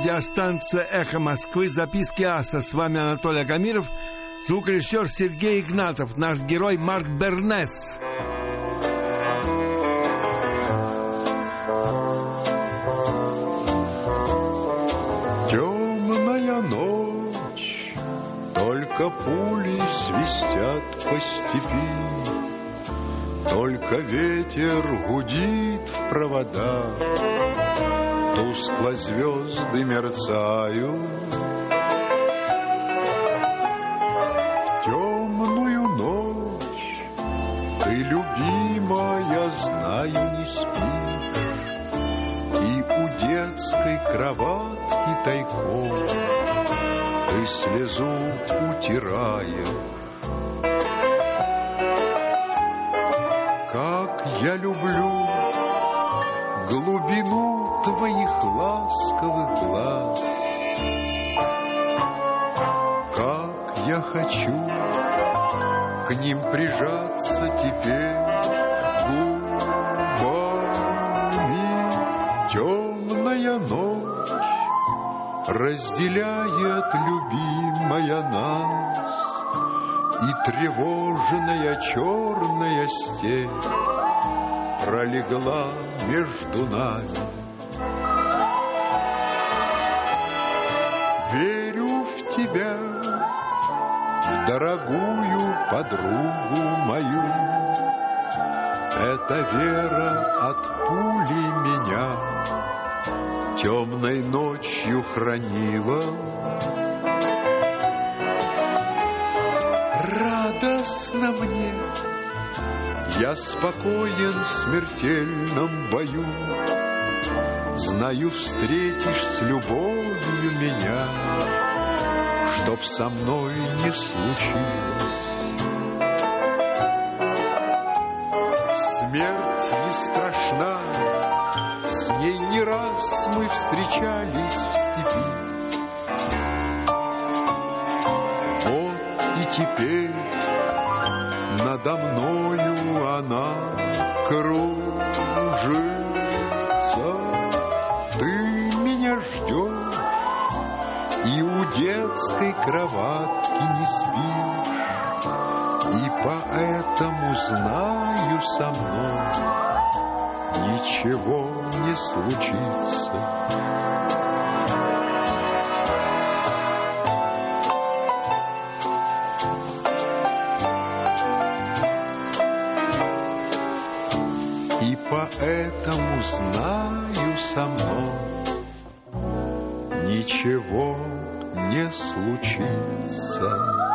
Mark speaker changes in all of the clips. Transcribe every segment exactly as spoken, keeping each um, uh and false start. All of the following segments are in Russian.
Speaker 1: Радиостанция «Эхо Москвы», записки аса. С вами Анатолий Агамиров, звукорежиссер Сергей Игнатов, наш герой Марк Бернес.
Speaker 2: Темная ночь, только пули свистят по степи, только ветер гудит в проводах, тускло звезды мерцают. Темную ночь ты, любимая, знаю, не спишь, и у детской кроватки тайком ты слезу утираешь. Как я люблю глубину твоих ласковых глаз, как я хочу к ним прижаться теперь губами. Темная ночь разделяет, любимая, нас, и тревожная черная степь пролегла между нами. Верю в тебя, в дорогую подругу мою. Эта вера от пули меня темной ночью хранила. Радостно мне, я спокоен в смертельном бою. Знаю, встретишь с любовью меня, чтоб со мной не случилось. Смерть не страшна, с ней не раз мы встречались в степи. Вот и теперь надо мною она кружится. Ты меня ждешь и у детской кроватки не спишь, и поэтому знаю, со мной ничего не случится. Поэтому знаю, со мной ничего не случится.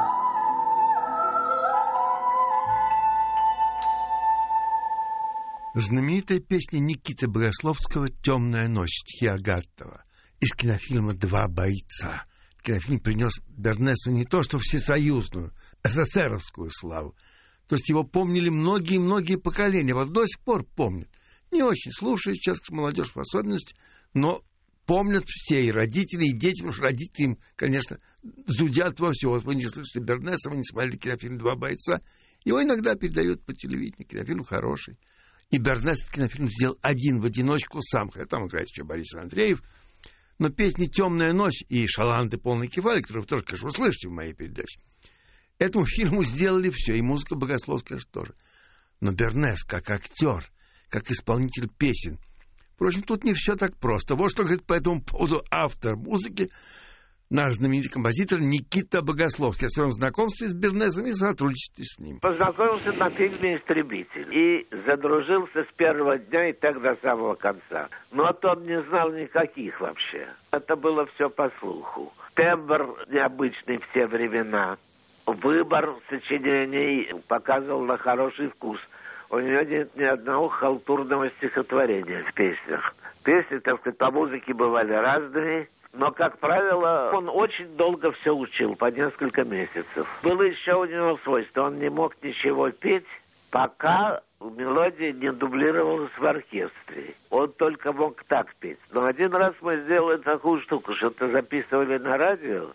Speaker 1: Знаменитая песня Никиты Богословского «Темная ночь» стихи Агатова из кинофильма «Два бойца». Кинофильм принес Бернесу не то что всесоюзную, эсэсэровскую славу. То есть его помнили многие-многие поколения. Вот до сих пор помнят. Не очень слушают сейчас молодежь в особенности, но помнят все, и родители, и дети, потому что родители им, конечно, зудят во все. Вот вы не слышите Бернеса, вы не смотрели кинофильм «Два бойца». Его иногда передают по телевидению. Кинофильм хороший. И Бернес этот кинофильм сделал один в одиночку сам. Хотя там играет еще Борис Андреев. Но песни «Темная ночь» и «Шаланды полный кефаль», которые вы тоже, конечно, услышите в моей передаче, этому фильму сделали все, и музыка Богословская тоже. Но Бернес, как актер, как исполнитель песен, впрочем, тут не все так просто. Вот что говорит по этому поводу автор музыки, наш знаменитый композитор Никита Богословский, о своем знакомстве с Бернесом и сотрудничестве с ним.
Speaker 3: Познакомился на фильме «Истребитель» и задружился с первого дня и так до самого конца. Но тот не знал никаких вообще. Это было все по слуху. Тембр необычный в те времена. Выбор сочинений показывал на хороший вкус. У него нет ни одного халтурного стихотворения в песнях. Песни, так сказать, по музыке бывали разными, но, как правило, он очень долго все учил, по несколько месяцев. Было еще у него свойство, он не мог ничего петь, пока мелодия не дублировалась в оркестре. Он только мог так петь. Но один раз мы сделали такую штуку, что-то записывали на радио,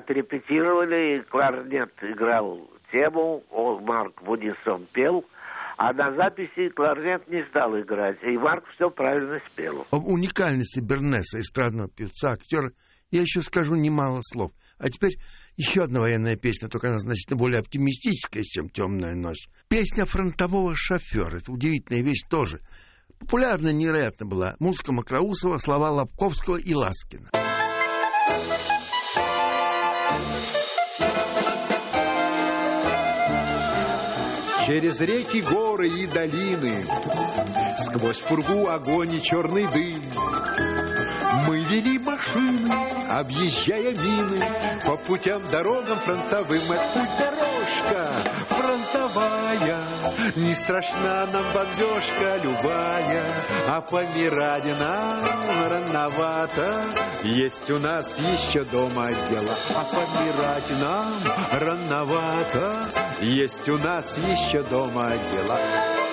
Speaker 3: отрепетировали, и кларнет играл тему, он, Марк, в унисон пел, А на записи кларнет не стал играть, и Марк все правильно спел.
Speaker 1: Об уникальности Бернеса, эстрадного певца, актера, я еще скажу немало слов. А теперь еще одна военная песня, только она значительно более оптимистическая, чем «Темная ночь». Песня фронтового шофера. Это удивительная вещь тоже. Популярна невероятно была. Музыка Мокроусова, слова Лобковского и Ласкина.
Speaker 2: Через реки, горы и долины, сквозь пургу огонь и черный дым, мы вели машины, объезжая мины, по путям, дорогам фронтовым. Это путь дорожка фронтовая, не страшна нам бомбежка любая, а помирать нам рановато, есть у нас еще дома дело. А помирать нам рановато, есть у нас еще дома дела.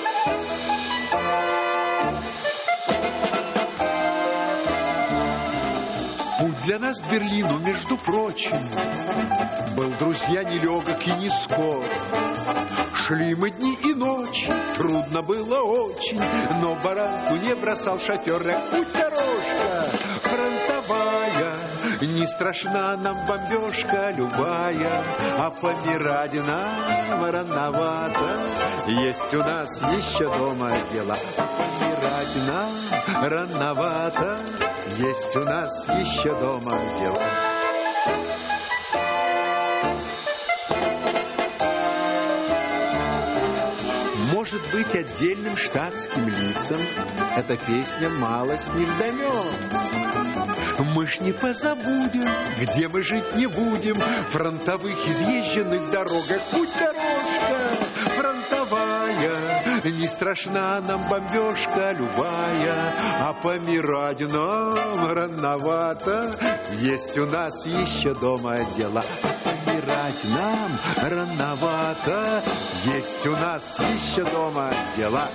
Speaker 2: Для нас к Берлину, между прочим, был, друзья, нелегок и не скор. Шли мы дни и ночи, трудно было очень, но баранку не бросал шофер. Путь дорожка фронтовая, не страшна нам бомбежка любая, а помирать нам рановато, есть у нас еще дома дела. А помирать нам рановато, есть у нас еще дома дела. Может быть, отдельным штатским лицам эта песня мало с них дает. Мы ж не позабудем, где мы жить не будем, фронтовых изъезженных дорогах. Путь дорожка фронтовая, не страшна нам бомбежка любая, а помирать нам рановато, есть у нас еще дома дела. А помирать нам рановато, есть у нас еще дома дела.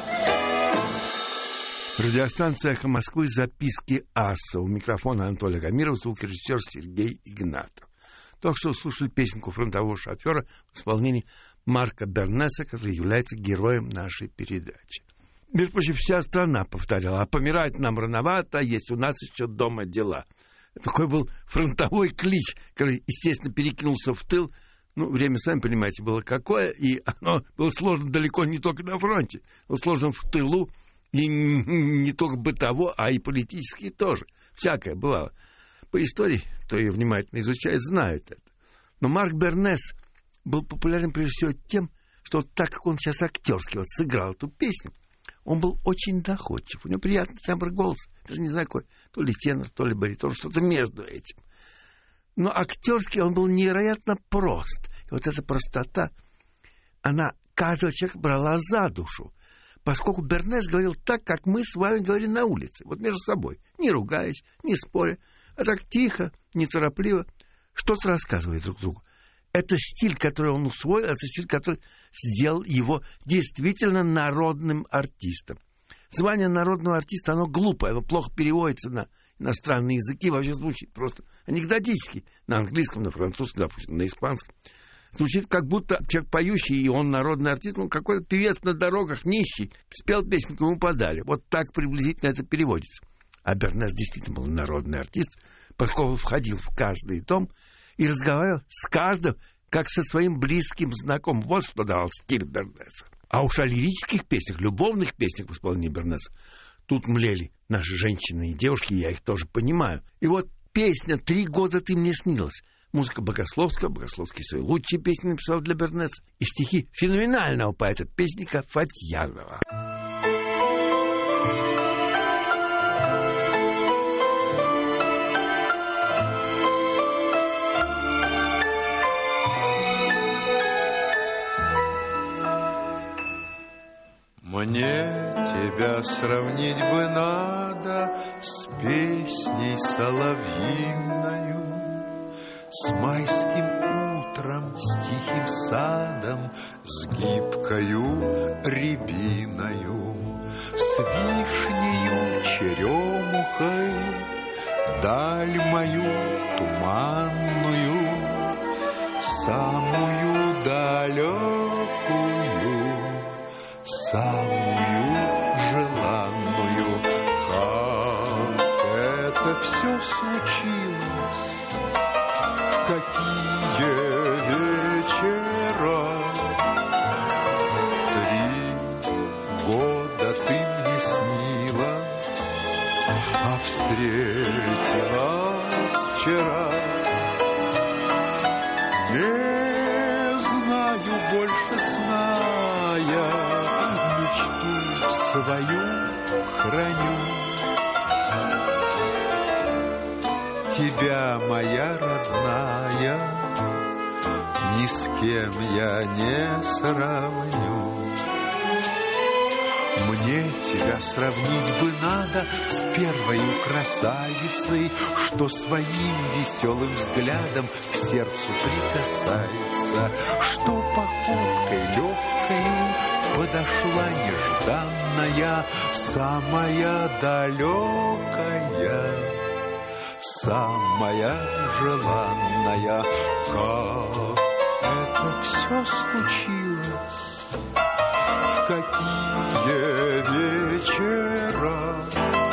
Speaker 1: Радиостанция «Эхо Москвы», записки аса. У микрофона Анатолий Камиров, звукорежиссер Сергей Игнатов. Только что слушали песенку фронтового шофера в исполнении Марка Бернеса, который является героем нашей передачи. Между прочим, вся страна повторяла: а помирать нам рановато, есть у нас еще дома дела. Такой был фронтовой клич, который, естественно, перекинулся в тыл. Ну, время, сами понимаете, было какое, и оно было сложно далеко не только на фронте, было сложно в тылу, и не только бытово, а и политически тоже. Всякое бывало. По истории, кто ее внимательно изучает, знает это. Но Марк Бернес был популярен прежде всего тем, что вот так как он сейчас актерски вот сыграл эту песню, он был очень доходчив. У него приятный тембр голоса. Даже не знаю какой. То ли тенор, то ли баритон, что-то между этим. Но актерски он был невероятно прост. И вот эта простота, она каждого человека брала за душу. Поскольку Бернес говорил так, как мы с вами говорили на улице, вот между собой, не ругаясь, не споря, а так тихо, неторопливо, что-то рассказывая друг другу. Это стиль, который он усвоил, это стиль, который сделал его действительно народным артистом. Звание народного артиста, оно глупое, оно плохо переводится на иностранные языки, вообще звучит просто анекдотически, на английском, на французском, допустим, на испанском. Звучит, как будто человек поющий, и он народный артист, ну, какой-то певец на дорогах, нищий, спел песенку, ему подали. Вот так приблизительно это переводится. А Бернес действительно был народный артист, поскольку входил в каждый дом и разговаривал с каждым, как со своим близким знакомым. Вот что давал стиль Бернеса. А уж о лирических песнях, любовных песнях в исполнении Бернеса тут млели наши женщины и девушки, я их тоже понимаю. И вот песня «Три года ты мне снилась». Музыка Богословского, Богословский свои лучшие песни написал для Бернеса, и стихи феноменального поэта-песника Фатьянова.
Speaker 2: Мне тебя сравнить бы надо с песней соловьиною, с майским утром, с тихим садом, с гибкою рябиною, с вишнею, черемухой, даль мою туманную, самую далекую, самую желанную. Как это все случилось, в какие вечера. Три года ты мне снилась, а встретилась вчера. Не знаю больше сна я, мечту свою храню. Тебя, моя родная, ни с кем я не сравню. Мне тебя сравнить бы надо с первой красавицей, что своим веселым взглядом к сердцу прикасается, что походкой легкой подошла нежданная, самая далекая, самая желанная. Как это все случилось, в какие вечера.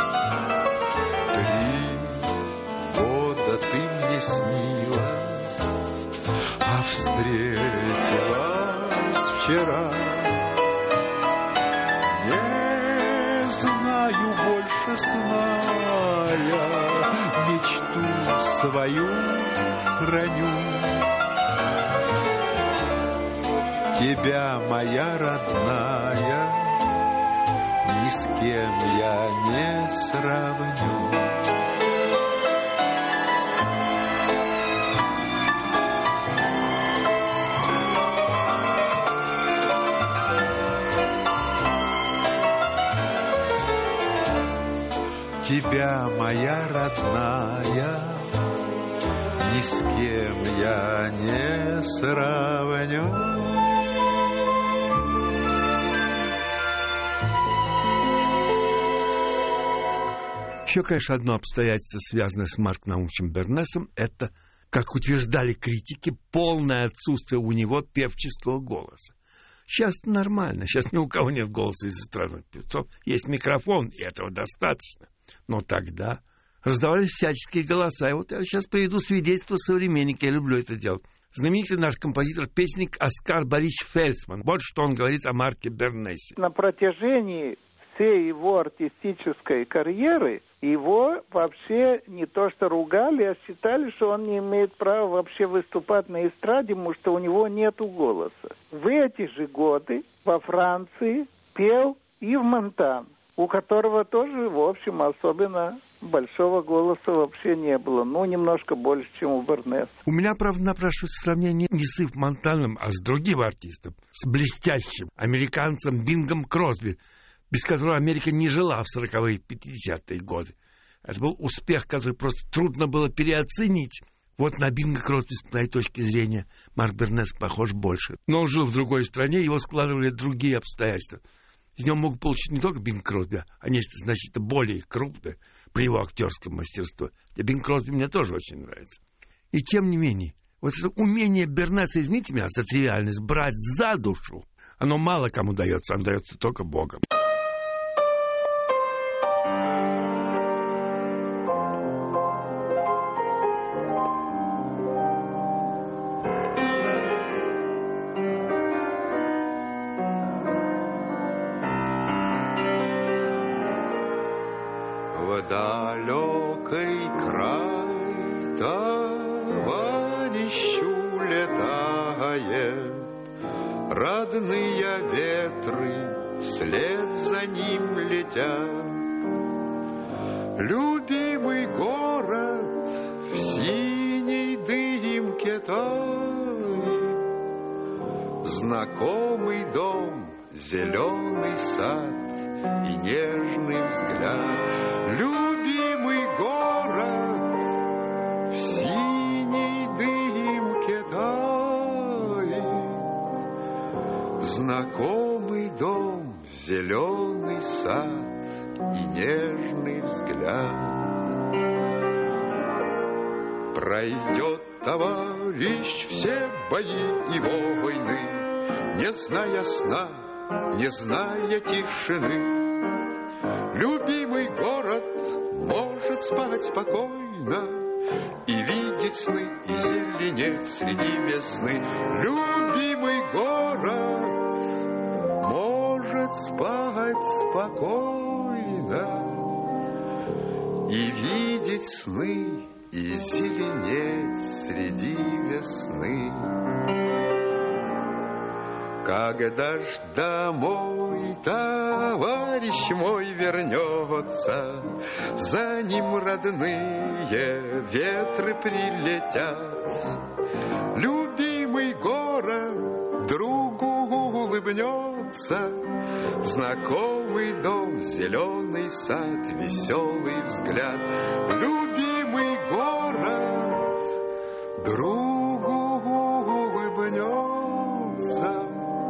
Speaker 2: Три года ты мне снилась, а встретилась вчера. Не знаю больше сна я, мечту свою храню. Тебя, моя родная, ни с кем я не сравню. Тебя, моя родная, ни с кем я не сравню.
Speaker 1: Еще, конечно, одно обстоятельство, связанное с Марком Наумовичем Бернесом, это, как утверждали критики, полное отсутствие у него певческого голоса. Сейчас нормально, сейчас ни у кого нет голоса из эстрадных певцов. Есть микрофон, и этого достаточно. Но тогда раздавались всяческие голоса. И вот я сейчас приведу свидетельство современника, я люблю это делать. Знаменитый наш композитор-песенник Оскар Борисович Фельдсман. Вот что он говорит о Марке Бернесе.
Speaker 4: На протяжении всей его артистической карьеры его вообще не то что ругали, а считали, что он не имеет права вообще выступать на эстраде, потому что у него нету голоса. В эти же годы во Франции пел Ив Монтан, у которого тоже, в общем, особенно большого голоса вообще не было. Ну, немножко больше, чем у Бернеса.
Speaker 1: У меня, правда, напрашивается сравнение не с Ив Монтаном, а с другим артистом, с блестящим американцем Бингом Кросби, без которого Америка не жила в сороковые и пятидесятые годы. Это был успех, который просто трудно было переоценить. Вот на Бинга Кросби, с моей точки зрения, Марк Бернес похож больше. Но он жил в другой стране, его складывали другие обстоятельства. Из него мог получить не только Бинг Кросби, а нечто значительно более крупное при его актерском мастерстве. И Бинг Кросби мне тоже очень нравится. И тем не менее, вот это умение Бернеса, извините меня за тривиальность, брать за душу, оно мало кому дается, оно дается только Богом.
Speaker 2: Далекий край товарищу летает, родные ветры вслед за ним летят. Любимый город в синей дымке тает, знакомый дом, зеленый сад и нежный взгляд. Любимый город в синей дымке тает, знакомый дом, зеленый сад и нежный взгляд. Пройдет товарищ все бои и войны, не зная сна не зная тишины. Любимый город может спать спокойно и видеть сны, и зеленеть среди весны. Любимый город может спать спокойно и видеть сны, и зеленеть среди весны. Когда ж домой товарищ мой вернется, за ним родные ветры прилетят. Любимый город другу улыбнется, знакомый дом, зеленый сад, веселый взгляд. Любимый город другу улыбнется,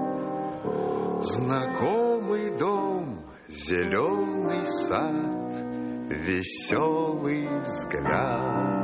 Speaker 2: знакомый дом, зеленый сад, веселый взгляд.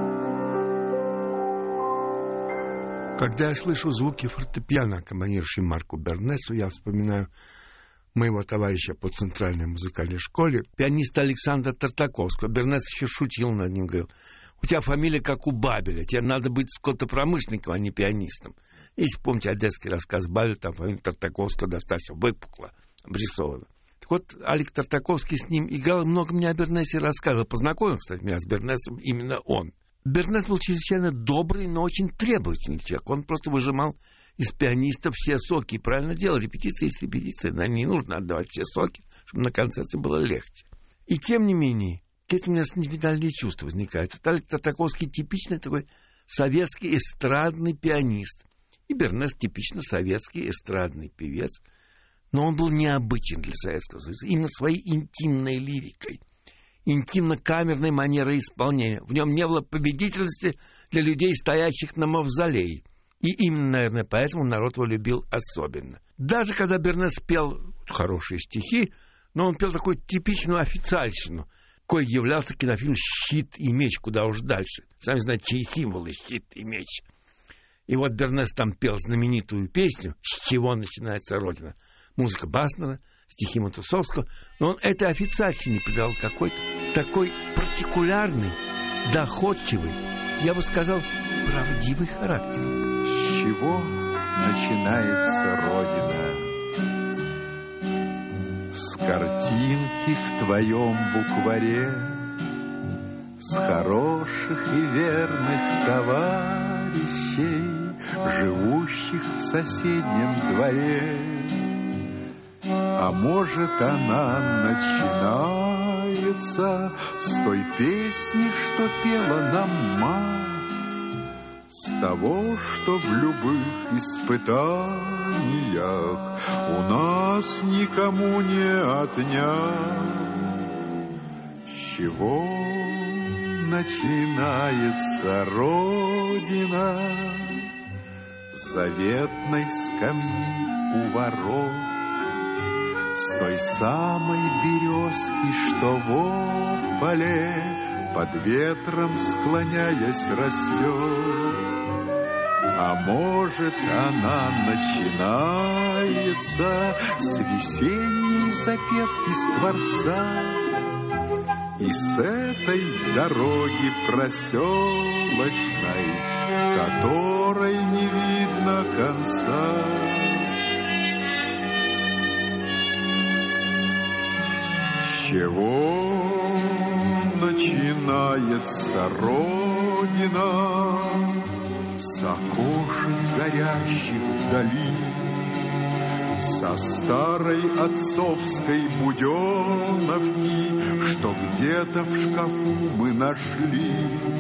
Speaker 1: Когда я слышу звуки фортепиано, аккомпанирующие Марку Бернесу, я вспоминаю моего товарища по центральной музыкальной школе, пианиста Александра Тартаковского. Бернес еще шутил над ним, говорил: у тебя фамилия как у Бабеля, тебе надо быть скотопромышленником, а не пианистом. Если помните одесский рассказ Бабеля, там фамилия Тартаковского достаточно выпукла, обрисована. Так вот, Алик Тартаковский с ним играл, много мне о Бернесе рассказывал. Познакомил, кстати, меня с Бернесом именно он. Бернес был чрезвычайно добрый, но очень требовательный человек. Он просто выжимал из пианиста все соки. И правильно делал. Репетиция есть репетиция. На ней нужно отдавать все соки, чтобы на концерте было легче. И тем не менее, какие-то у меня сентиментальные чувства возникают. Вот Алик Тартаковский типичный такой советский эстрадный пианист. И Бернес типично советский эстрадный певец. Но он был необычен для Советского Союза. Именно своей интимной лирикой, интимно-камерной манерой исполнения. В нем не было победительности для людей, стоящих на мавзолее. И именно, наверное, поэтому народ его любил особенно. Даже когда Бернес пел хорошие стихи, но он пел такую типичную официальщину, кой являлся кинофильм «Щит и меч», куда уж дальше. Сами знаете, чьи символы «Щит и меч». И вот Бернес там пел знаменитую песню «С чего начинается Родина». Музыка Баснера, стихи Матусовского, но он этой официальщине придал какой-то такой партикулярный, доходчивый, я бы сказал, правдивый характер.
Speaker 2: С чего начинается Родина? С картинки в твоем букваре, с хороших и верных товарищей, живущих в соседнем дворе. А может, она начинается с той песни, что пела нам мать, с того, что в любых испытаниях у нас никому не отнять. С чего начинается Родина? С заветной скамьи у ворот, с той самой березки, что в поле под ветром склоняясь растет. А может, она начинается с весенней запевки Скворца и с этой дороги проселочной, которой не видно конца. С чего начинается Родина? С окошек горящих вдали, со старой отцовской буденовки, что где-то в шкафу мы нашли.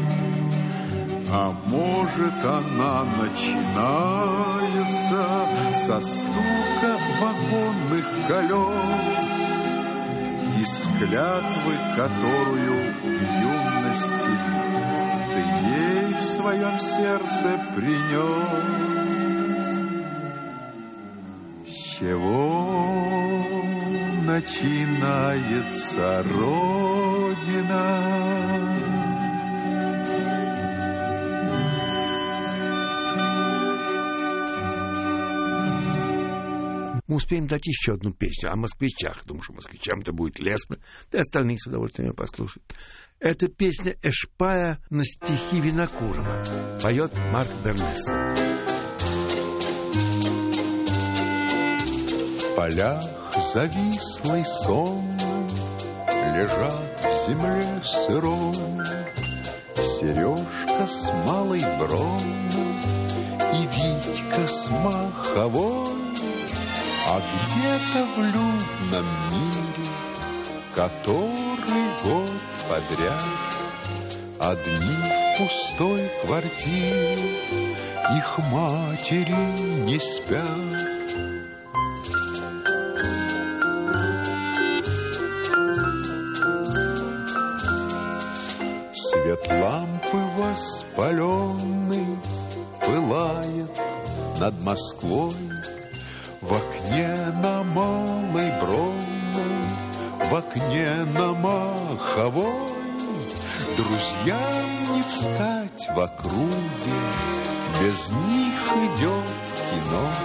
Speaker 2: А может, она начинается со стука вагонных колес и с клятвы, которую в юности ты ей в своем сердце принес. С чего начинается Родина?
Speaker 1: Мы успеем дать еще одну песню о москвичах. Думаю, что москвичам это будет лестно, да и остальные с удовольствием ее послушают. Это песня Эшпая на стихи Винокурова. Поет Марк Бернес.
Speaker 2: В полях завислой сонной лежат в земле сырой Сережка с малой бронной и Витька с маховой. А где-то в людном мире, который год подряд, одни в пустой квартире, их матери не спят. Свет лампы воспаленный пылает над Москвой. В окне на Малой Бронной, в окне на Маховой друзьям не встать в округе, без них идет кино.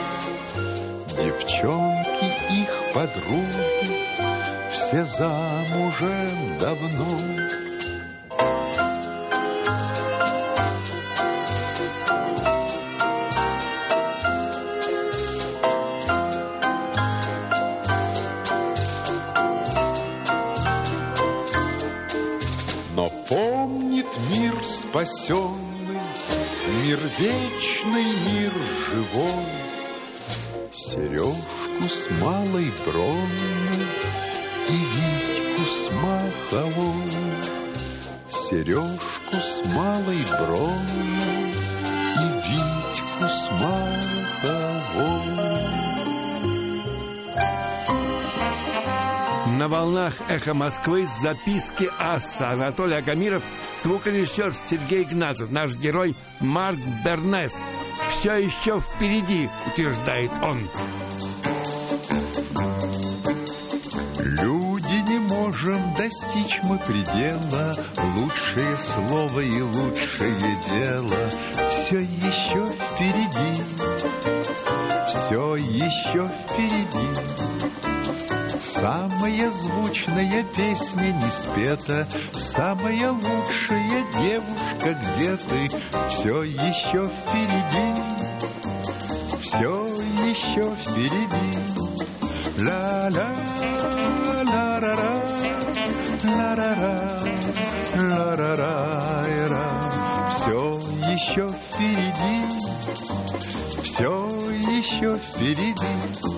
Speaker 2: Девчонки их подруги все замужем давно. Помнит мир спасенный, мир вечный, мир живой, Сережку с малой бронной и Витьку с маховой. Сережку с малой бронной и Витьку с маховой.
Speaker 1: На волнах «Эхо Москвы» записки аса Анатолий Агамиров, звукорежиссер Сергей Игнатов, наш герой Марк Бернес. Все еще впереди, утверждает он.
Speaker 2: Люди, не можем достичь мы предела, лучшее слово и лучшее дело все еще впереди, все еще впереди. Самая звучная песня не спета, самая лучшая девушка, где ты? Все еще впереди, все еще впереди. Ла-ла, ла-ра-ра, ла-ра-ра, ла-ра-ра-ра. Все еще впереди, все еще впереди.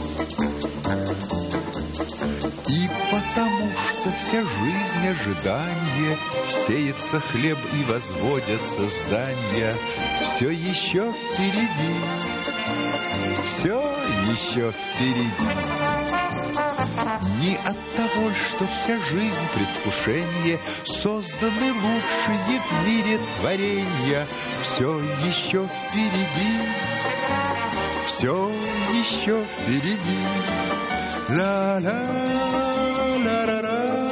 Speaker 2: И потому что вся жизнь ожидания, сеется хлеб и возводятся здания, все еще впереди, все еще впереди. Не от того, что вся жизнь предвкушение, созданы лучшие в мире творения, все еще впереди, все еще впереди. Ла-ла, ла-ра-ра,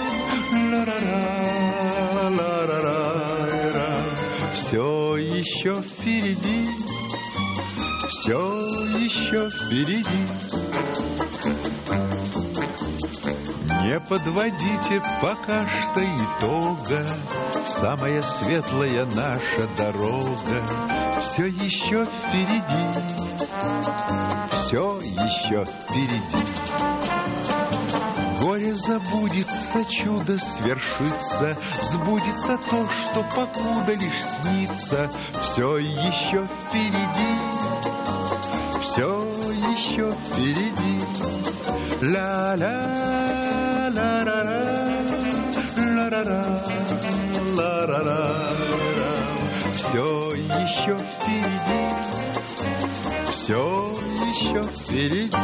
Speaker 2: ла-ра-ра, ла-ра-ра. Все еще впереди, все еще впереди. Не подводите пока что итога, самая светлая наша дорога все еще впереди, все еще впереди. Горе забудется, чудо свершится, сбудется то, что покуда лишь снится. Все еще впереди, все еще впереди. Ла-ла, ла-ра-ра, ла-ра-ра, ла-ра-ра. Все еще впереди, все еще впереди.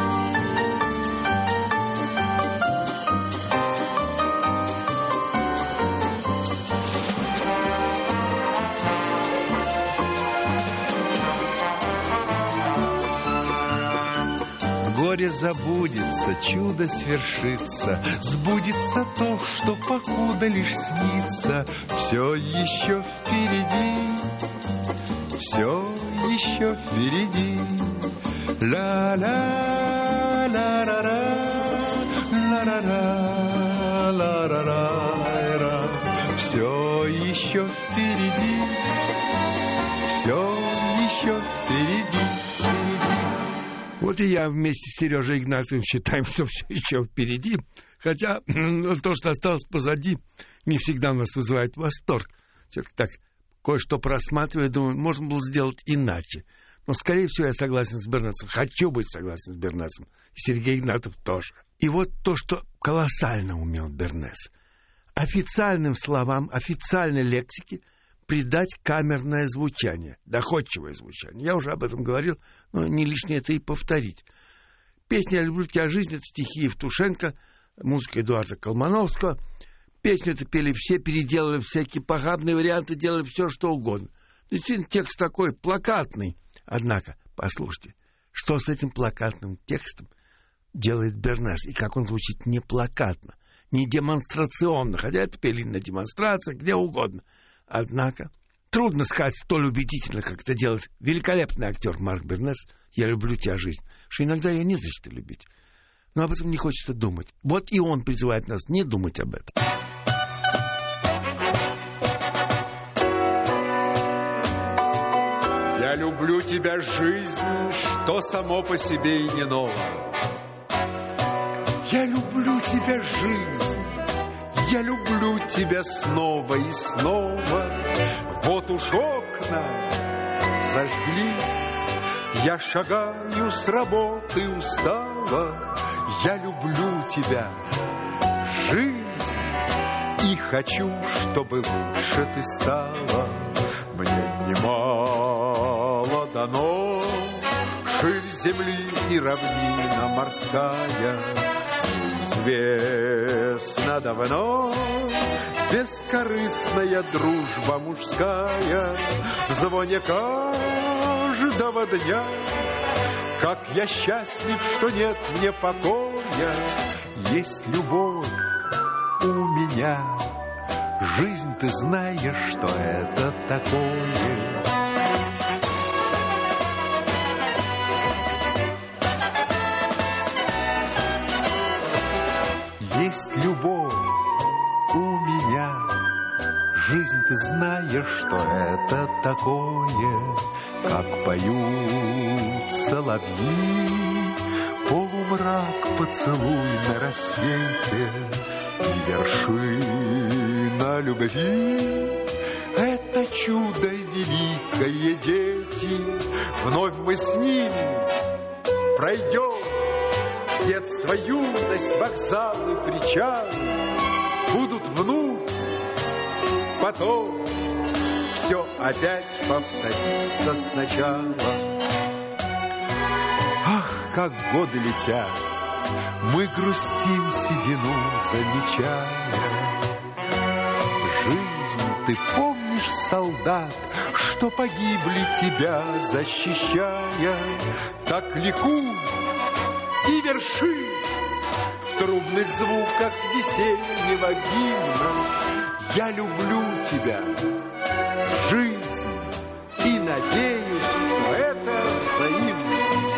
Speaker 2: Горе забудется, чудо свершится, сбудется то, что покуда лишь снится. Все еще впереди, все еще впереди. Ла-ла. ла-ра-ра, ла-ра-ра-ра. Все еще впереди, все еще впереди.
Speaker 1: Вот и я вместе с Сережей Игнатьевым считаем, что все еще впереди. Хотя то, что осталось позади, не всегда нас вызывает восторг. Все-таки так, кое-что просматривая, думаю, можно было сделать иначе. Но, скорее всего, я согласен с Бернесом. Хочу быть согласен с Бернесом. И Сергей Игнатьев тоже. И вот то, что колоссально умел Бернес. Официальным словам, официальной лексике придать камерное звучание, доходчивое звучание. Я уже об этом говорил, но не лишнее это и повторить. Песня «Я люблю тебя, жизнь» — это стихи Евтушенко, музыка Эдуарда Колмановского. Песню это пели все, переделали всякие похабные варианты, делали все, что угодно. Действительно, текст такой плакатный. Однако, послушайте, что с этим плакатным текстом делает Бернес, и как он звучит не плакатно, не демонстрационно, хотя это пели на демонстрациях, где угодно. Однако, трудно сказать столь убедительно, как это делает великолепный актер Марк Бернес, «Я люблю тебя, жизнь», что иногда ее не за что любить. Но об этом не хочется думать. Вот и он призывает нас не думать об этом.
Speaker 2: Я люблю тебя, жизнь, что само по себе и не ново. Я люблю тебя, жизнь, я люблю тебя снова и снова. Вот уж окна зажглись, я шагаю с работы устала. Я люблю тебя, жизнь, и хочу, чтобы лучше ты стала. Мне немало дано, ширь земли и равнина морская. Известно давно бескорыстная дружба мужская. В звоне каждого дня, как я счастлив, что нет мне покоя. Есть любовь у меня. Жизнь, ты знаешь, что это такое. Есть любовь у меня. Жизнь, ты знаешь, что это такое. Как поют соловьи, полумрак поцелуй на рассвете и вершина любви. Это чудо великое, дети. Вновь мы с ними пройдем детство, юность, вокзалы, причалы. Будут вновь, потом все опять повторится сначала. Ах, как годы летят, мы грустим седину, замечая. Жизнь, ты помнишь, солдат, что погибли тебя защищая? Так ликуй и вершись в трубных звуках весеннего гимна. Я люблю тебя, жизнь, и надеюсь, что это взаимно.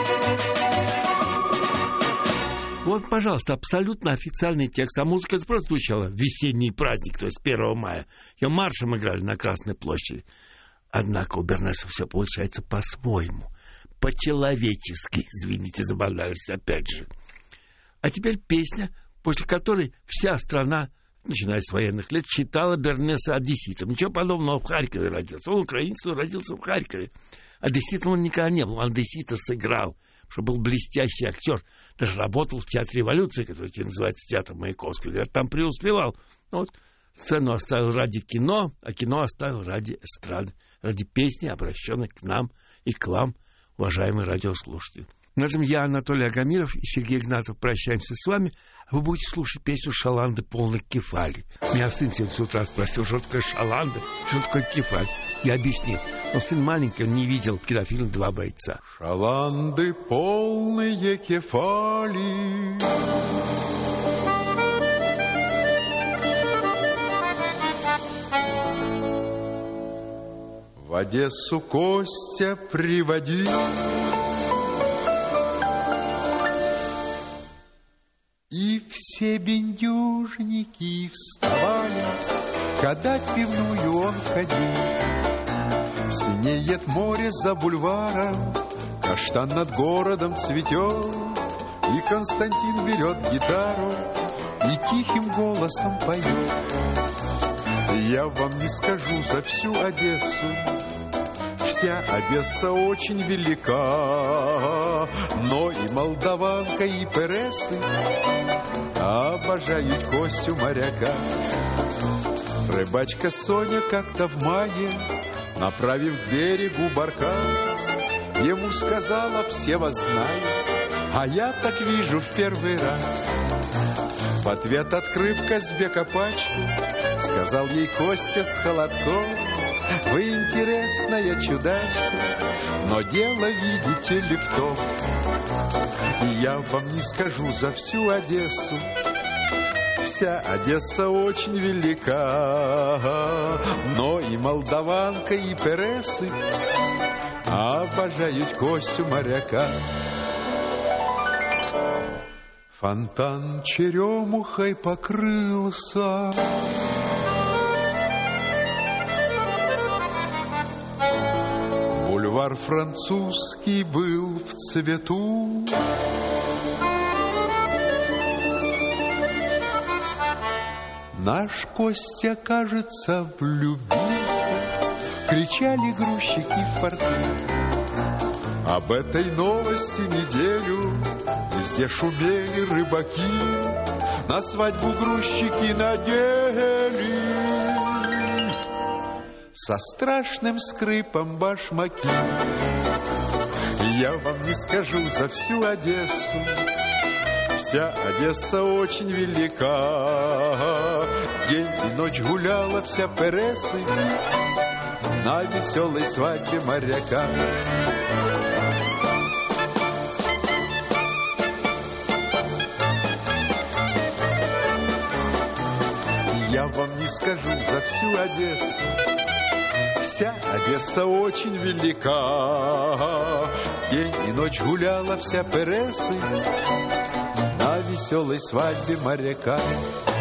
Speaker 1: Вот, пожалуйста, абсолютно официальный текст. А музыка просто звучала в весенний праздник, то есть первого мая. Ее маршем играли на Красной площади. Однако у Бернеса все получается по-своему. По-человечески, извините за банальность, опять же. А теперь песня, после которой вся страна, начиная с военных лет, считала Бернеса одесситом. Ничего подобного, в Харькове родился. Он украинец, но родился в Харькове. Одесситом он никогда не был. Он одессита сыграл, что был блестящий актер. Даже работал в Театре революции, который теперь называется Театр Маяковского. Говорят, там преуспевал. Но вот сцену оставил ради кино, а кино оставил ради эстрады, ради песни, обращенной к нам и к вам, уважаемые радиослушатели. На этом я, Анатолий Агамиров и Сергей Игнатьев прощаемся с вами. Вы будете слушать песню Шаланды «Полных кефалий». Меня сын сегодня с утра спросил, что такое шаланда, что такое кефаль. Я объяснил. Но сын маленький, он не видел кинофильм «Два бойца».
Speaker 2: Шаланды полные кефали, в Одессу Костя приводи. все бендюжники вставали, когда в пивную он ходил. Синеет море за бульваром, каштан над городом цветет, и Константин берет гитару и тихим голосом поет. Я вам не скажу за всю Одессу, вся Одесса очень велика, но и молдаванка, и пересы обожают Костю моряка. Рыбачка Соня как-то в мае, направив к берегу баркас, ему сказала: все вас знают, а я так вижу в первый раз. В ответ, открыв Казбека пачку, сказал ей Костя с холодком: вы интересная чудачка, но дело, видите ли, в том, я вам не скажу за всю Одессу, вся Одесса очень велика, но и молдаванка, и пересы обожают Костю моряка. Фонтан черемухой покрылся, бульвар французский был в цвету. Наш Костя, кажется, влюбился, кричали грузчики в порту. Об этой новости неделю везде шумели рыбаки, на свадьбу грузчики надели со страшным скрипом башмаки. Я вам не скажу за всю Одессу, вся Одесса очень велика, день и ночь гуляла вся пересы на веселой свадьбе моряка. Я вам не скажу за всю Одессу, вся Одесса очень велика, день и ночь гуляла вся пересы на веселой свадьбе моряка.